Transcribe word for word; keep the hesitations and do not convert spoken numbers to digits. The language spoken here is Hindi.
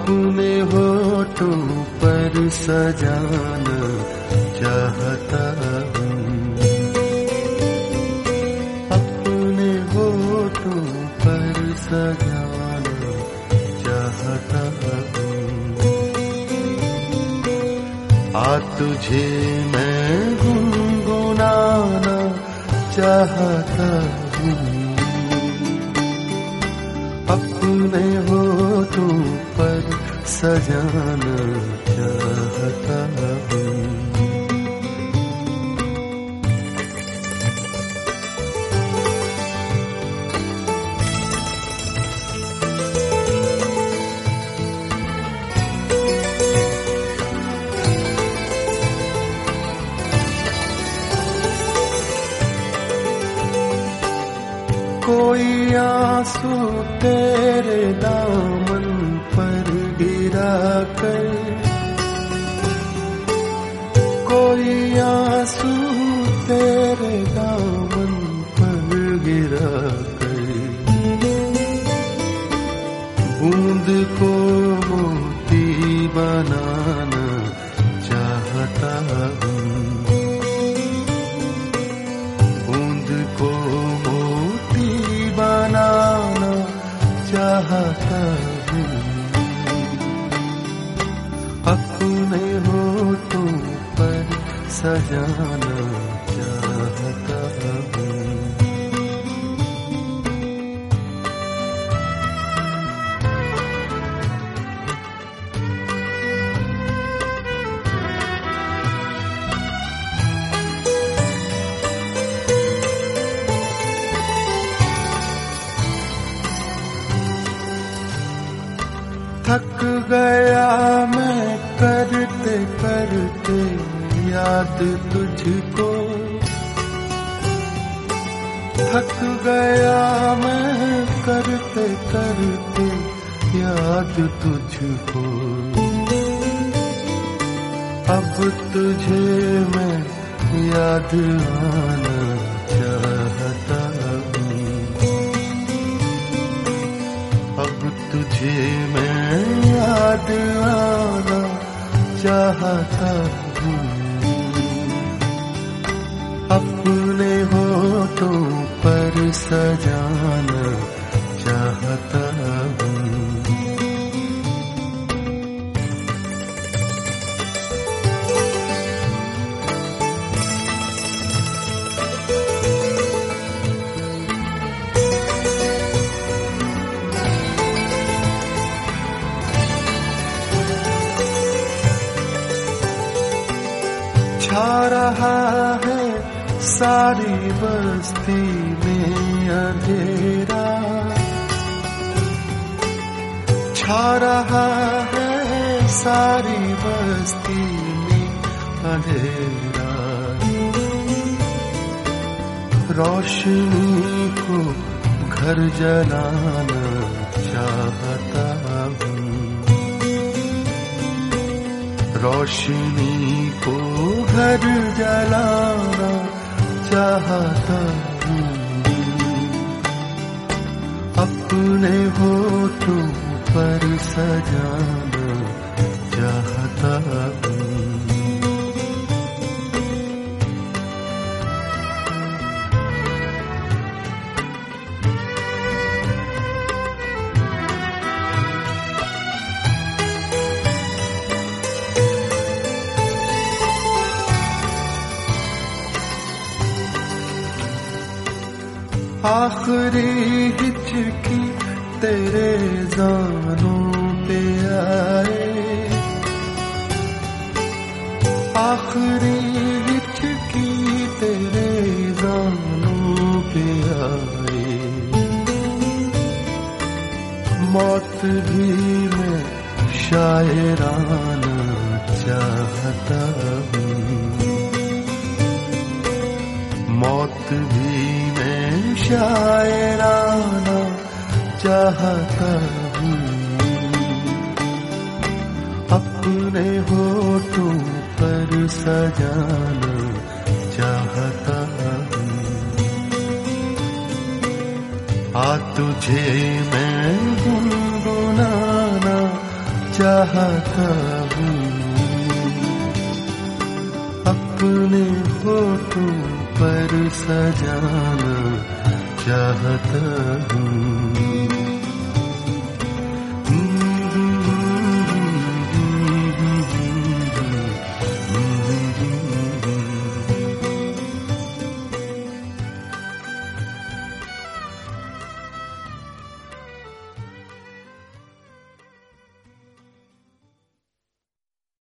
अपने होठों पर सजाना चाहता हूँ, अपने होठों पर सजाना चाहता हूँ। आ तुझे मैं गुनगुनाना चाहता हूँ, अपने होठों पर सजाना चाहता हूँ। कोई आंसू तेरे दामन पर गिरा कर, कोई आंसू तेरे दामन पर गिरा कर, बूंद को मोती बनाना चाहता हूँ, बूंद को बनाना चाहता हूँ, अपने होठों पर सजाना चाहता हूँ। थक गया मैं करते करते याद तुझको, थक गया मैं करते करते याद तुझको, अब तुझे मैं याद आना चाहता हूँ, अब तुझे मैं याद आना चाहता हूँ, अपने होठों पर सजाना चाहता हूँ। छा रहा है सारी बस्ती में अंधेरा, छा रहा है सारी बस्ती में अंधेरा, रोशनी को घर जलाना चाहता हूँ, रोशनी को घर जलाना चाहता हूँ, अपने होठों पर सजाना चाहता हूँ। आखिरी हिचकी तेरे ज़ानों पे आए, आखिरी हिचकी तेरे ज़ानों पे आए, मौत भी मैं शायराना चाहता हूँ, मौत भी मैं शायराना चाहता हूँ, अपने होठों पर सजाना चाहता हूँ। आ तुझे मैं गुनगुनाना चाहता हूँ, अपने होठों पर सजाना चाहता हूँ।